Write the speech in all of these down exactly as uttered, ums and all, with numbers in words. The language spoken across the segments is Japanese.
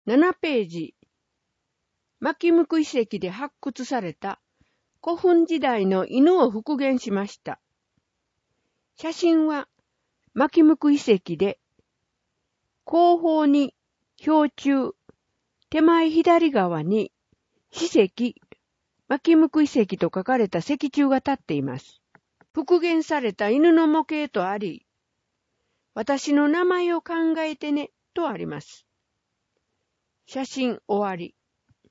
ななページ、牧向遺跡で発掘された古墳時代の犬を復元しました。写真は牧向遺跡で、後方に標柱、手前左側に史跡、牧向遺跡と書かれた石柱が立っています。復元された犬の模型とあり、私の名前を考えてねとあります。写真終わり。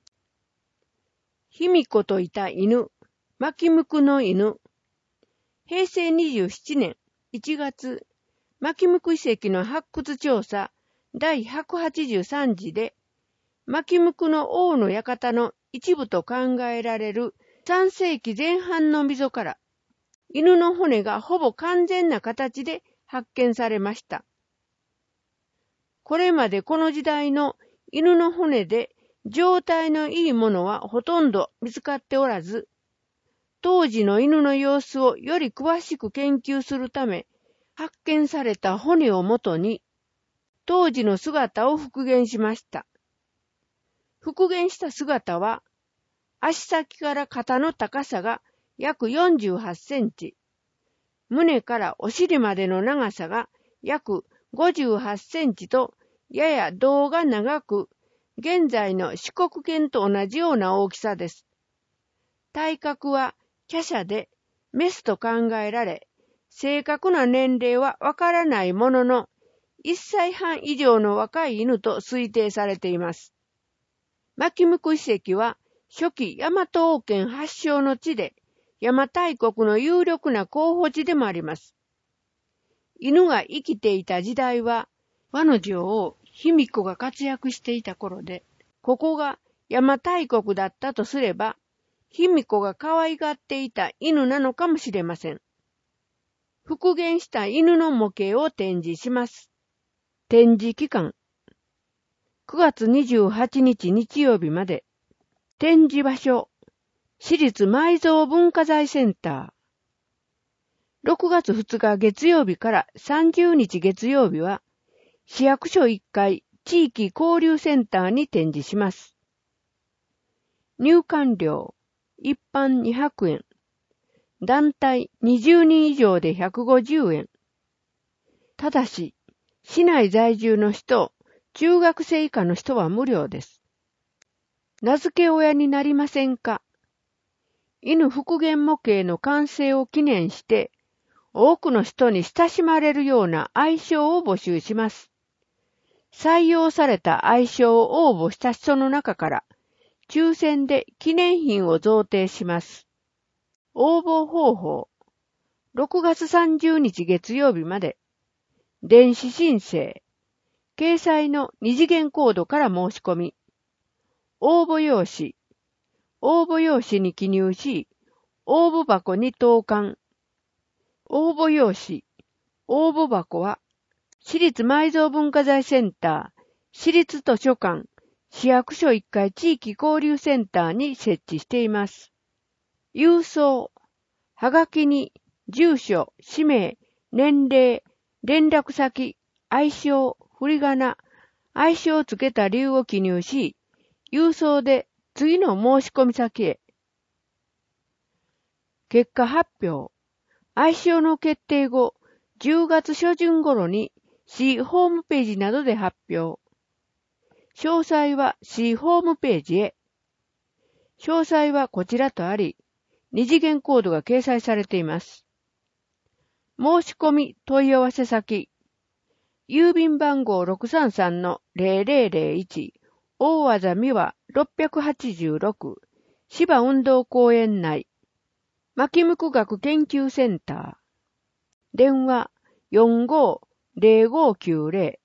卑弥呼といた犬、牧向の犬。へいせいにじゅうななねんいちがつ、牧向遺跡の発掘調査だいひゃくはちじゅうさんじで、牧向の王の館の一部と考えられるさんせいきぜん半の溝から、犬の骨がほぼ完全な形で発見されました。これまでこの時代の犬の骨で状態のいいものはほとんど見つかっておらず、当時の犬の様子をより詳しく研究するため、発見された骨をもとに、当時の姿を復元しました。復元した姿は、足先から肩の高さが約よんじゅうはちセンチ、胸からお尻までの長さが約ごじゅうはちセンチと、やや胴が長く、現在の四国犬と同じような大きさです。体格は華奢でメスと考えられ、正確な年齢はわからないものの、いっさいはん以上の若い犬と推定されています。牧向遺跡は初期大和王権発祥の地で、邪馬台国の有力な候補地でもあります。犬が生きていた時代は、倭の女王、卑弥呼が活躍していた頃で、ここが邪馬台国だったとすれば、卑弥呼が可愛がっていた犬なのかもしれません。復元した犬の模型を展示します。展示期間、くがつにじゅうはちにち日曜日まで。展示場所、市立埋蔵文化財センター。ろくがつふつか月曜日からさんじゅうにち月曜日は、市役所いっかい地域交流センターに展示します。入館料、一般にひゃくえん。団体にじゅうにん以上でひゃくごじゅうえん。ただし、市内在住の人、中学生以下の人は無料です。名付け親になりませんか？犬復元模型の完成を記念して、多くの人に親しまれるような愛称を募集します。採用された愛称を応募した人の中から、抽選で記念品を贈呈します。応募方法、ろくがつさんじゅうにち月曜日まで、電子申請、掲載の二次元コードから申し込み、応募用紙、応募用紙に記入し、応募箱に投函。応募用紙、応募箱は、市立埋蔵文化財センター、市立図書館、市役所いっかい地域交流センターに設置しています。郵送、はがきに住所、氏名、年齢、連絡先、愛称、振り仮名、愛称をつけた理由を記入し、郵送で次の申し込み先へ。結果発表。愛称の決定後、じゅうがつしょじゅん頃に市ホームページなどで発表。詳細は市ホームページへ。詳細はこちらとあり、二次元コードが掲載されています。申し込み問い合わせ先。郵便番号 ろくさんさんのゼロゼロゼロいち 大和田美和ろっぴゃくはちじゅうろく芝運動公園内牧向学研究センター電話 よんごーゼロごーきゅうゼロ